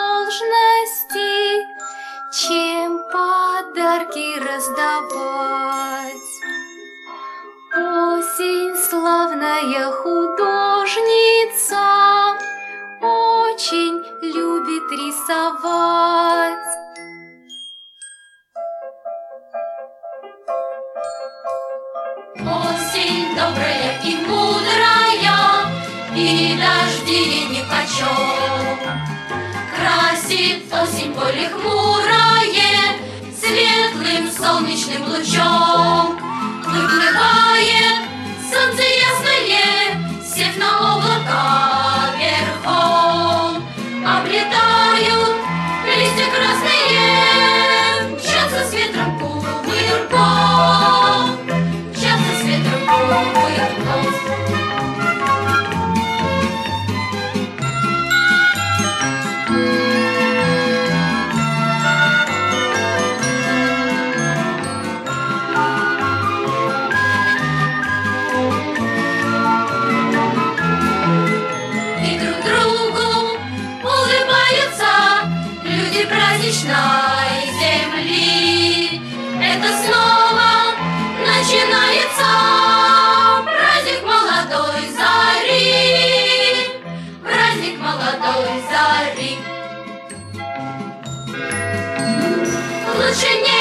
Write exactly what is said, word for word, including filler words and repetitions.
должности, чем подарки раздавать. Осень славная художница, очень любит рисовать. Осень добрая и мудрая, и дожди ей нипочем. Красит осень поле хмурое светлым солнечным лучом. Выплывает солнце ясное, сев на облака верхом. Облетают листья красные, мчатся с ветром кувырком, мчатся с ветром кувырком. Праздничной земли. Это снова начинается праздник молодой зари, праздник молодой зари. Лучше не